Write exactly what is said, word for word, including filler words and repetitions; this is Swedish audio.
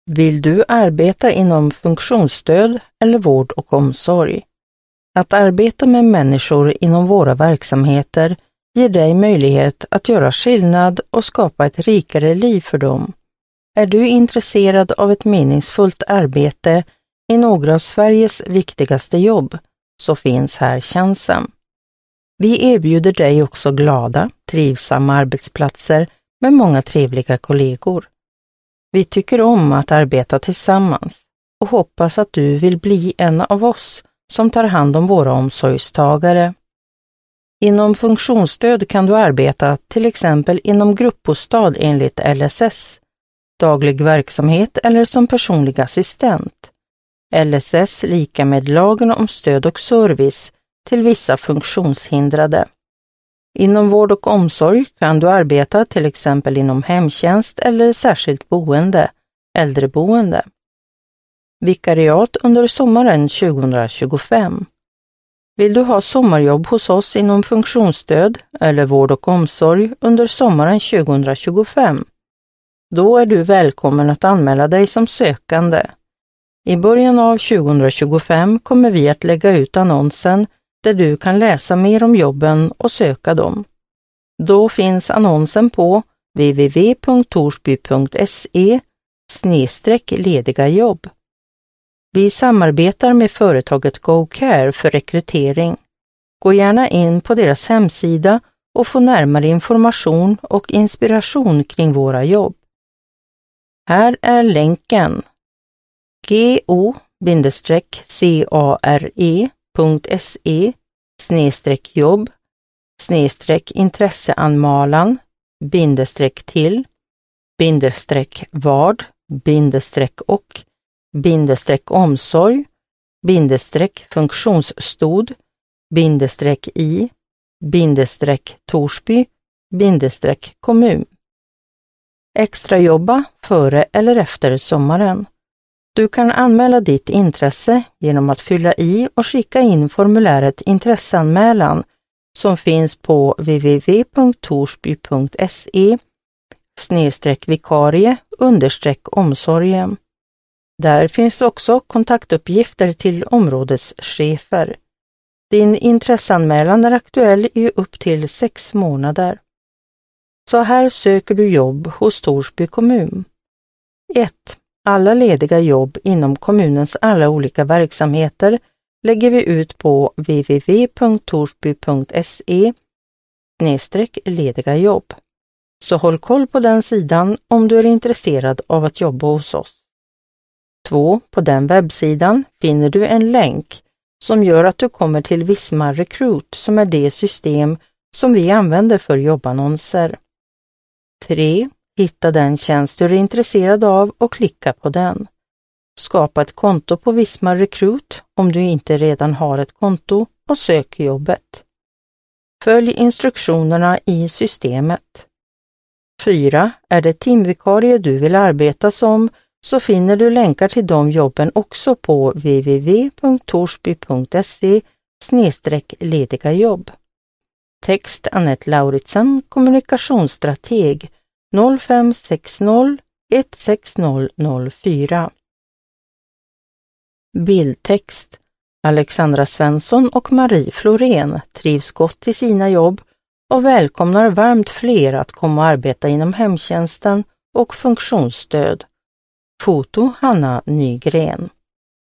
Vill du arbeta inom funktionsstöd eller vård och omsorg? Att arbeta med människor inom våra verksamheter ger dig möjlighet att göra skillnad och skapa ett rikare liv för dem. Är du intresserad av ett meningsfullt arbete i några av Sveriges viktigaste jobb, så finns här chansen. Vi erbjuder dig också glada, trivsamma arbetsplatser med många trevliga kollegor. Vi tycker om att arbeta tillsammans och hoppas att du vill bli en av oss som tar hand om våra omsorgstagare. Inom funktionsstöd kan du arbeta till exempel inom gruppbostad enligt L S S, daglig verksamhet eller som personlig assistent. L S S lika med lagen om stöd och service till vissa funktionshindrade. Inom vård och omsorg kan du arbeta till exempel inom hemtjänst eller särskilt boende, äldreboende. Vikariat under sommaren tjugohundratjugofem. Vill du ha sommarjobb hos oss inom funktionsstöd eller vård och omsorg under sommaren tjugohundratjugofem? Då är du välkommen att anmäla dig som sökande. I början av tjugohundratjugofem kommer vi att lägga ut annonsen där du kan läsa mer om jobben och söka dem. Då finns annonsen på w w w punkt torsby punkt se snedstreck lediga jobb. Vi samarbetar med företaget GoCare för rekrytering. Gå gärna in på deras hemsida och få närmare information och inspiration kring våra jobb. Här är länken go-care punkt se snedstreck jobb snedstreck intresseanmalan bindestreck till bindestreck vad bindestreck och bindestreck omsorg bindestreck funktionsstod bindestreck i bindestreck Torsby bindestreck kommun. Extra jobba före eller efter sommaren. Du kan anmäla ditt intresse genom att fylla i och skicka in formuläret intresseanmälan som finns på w w w punkt torsby punkt se snedstreck vikarie understreck omsorgen. Där finns också kontaktuppgifter till områdeschefer. Din intresseanmälan är aktuell i upp till sex månader. Så här söker du jobb hos Torsby kommun. ett. Alla lediga jobb inom kommunens alla olika verksamheter lägger vi ut på w w w punkt torsby punkt se snedstreck lediga jobb. Så håll koll på den sidan om du är intresserad av att jobba hos oss. två. På den webbsidan finner du en länk som gör att du kommer till Visma Recruit som är det system som vi använder för jobbannonser. tre. Hitta den tjänst du är intresserad av och klicka på den. Skapa ett konto på Visma Recruit om du inte redan har ett konto och sök jobbet. Följ instruktionerna i systemet. fyra. Är det timvikarie du vill arbeta som så finner du länkar till de jobben också på w w w punkt torsby punkt se snedstreck lediga jobb. Text Annette Lauritsen, kommunikationsstrateg noll fem sex noll ett sex noll noll fyra. Bildtext Alexandra Svensson och Marie Florén trivs gott i sina jobb och välkomnar varmt fler att komma och arbeta inom hemtjänsten och funktionsstöd. Foto Hanna Nygren.